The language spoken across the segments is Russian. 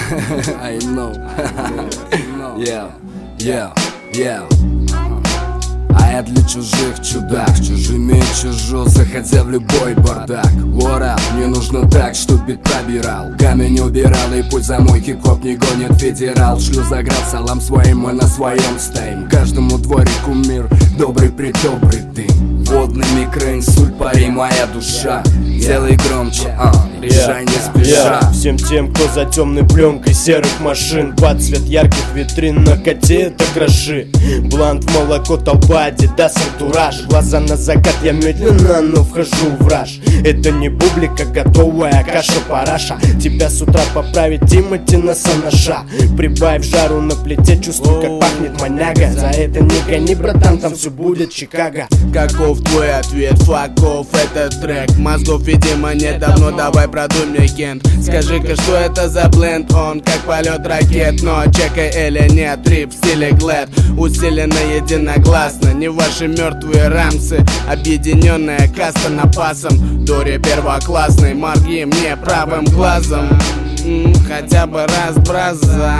I know. Yeah. А я для чужих чудак, чужими чужу, заходя в любой бардак. What up? Мне нужно так, чтоб бит пробирал, камень убирал, и пусть за мой хип-хоп не гонит федерал. Шлю заград салам своим, мы на своем стоим. Каждому дворику мир, добрый-предобрый дым. Водный микроинсульт, парень, моя душа. Делай громче, решай не спеша. Всем тем, кто за темной пленкой серых машин, под цвет ярких витрин на коте это гроши. Блант в молоко, толпа, адидас, антураж. Глаза на закат, я медленно, но вхожу в раж. Это не бублика, готовая каша-параша. Тебя с утра поправить Тимати на санаша. Прибавь жару на плите, чувствуй, как пахнет маняга. За это не гони, братан, там все будет Чикаго. Каков твой ответ? Факов этот трек. Мозгов, видимо, нет давно, давай продуй мне кент. Скажи-ка, что это за бленд? Он как полет ракет, но чекай или нет. Трип в стиле глэд, усиленно единогласно. Не ваши мертвые рамсы, объединенная каста напасом. Дори первоклассный, морги мне правым глазом. Хотя бы раз, браза.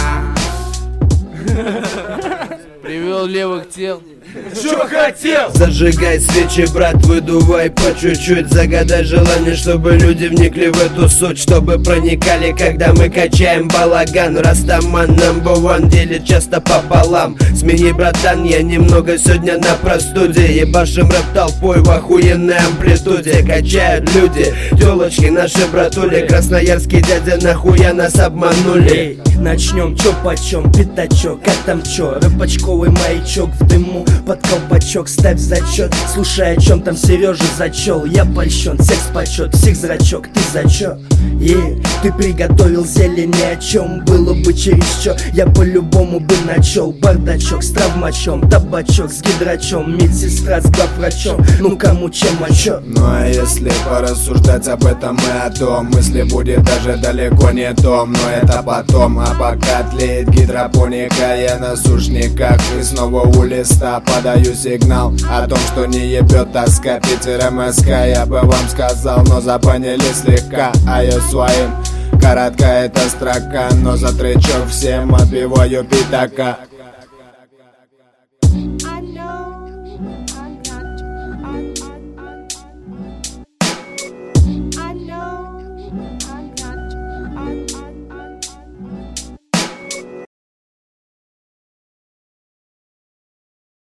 Привел левых тел. Чё хотел? Зажигай свечи, брат, выдувай по чуть-чуть. Загадай желание, чтобы люди вникли в эту суть, чтобы проникали, когда мы качаем балаган. Растаман number one делит часто пополам. Смени, братан, я немного сегодня на простуде. Ебашим рэп толпой в охуенной амплитуде. Качают люди, тёлочки наши братули. Красноярский дядя, нахуя нас обманули? Начнем, чё почем, пятачок, как там чё? Рэпачковый маячок в дыму, под колпачок ставь зачет. Слушай, о чем там Сережа зачел. Я польщен, секс почет, всех зрачок, ты за чё? Ты приготовил зелье ни о чем. Было бы через чё, я по-любому бы начел. Бардачок с травмачом, табачок с гидрачом, медсестра с главврачом. Ну кому чем, а чё? Ну а если порассуждать об этом и о том, мысли будет даже далеко не том, но это потом. А пока тлеет гидропоника, я на сушниках и снова у листа подаю сигнал о том, что не ебет тоска. Питер МСК, я бы вам сказал, но запанили слегка. А я своим, коротка эта строка, но за тречок всем отбиваю пятака.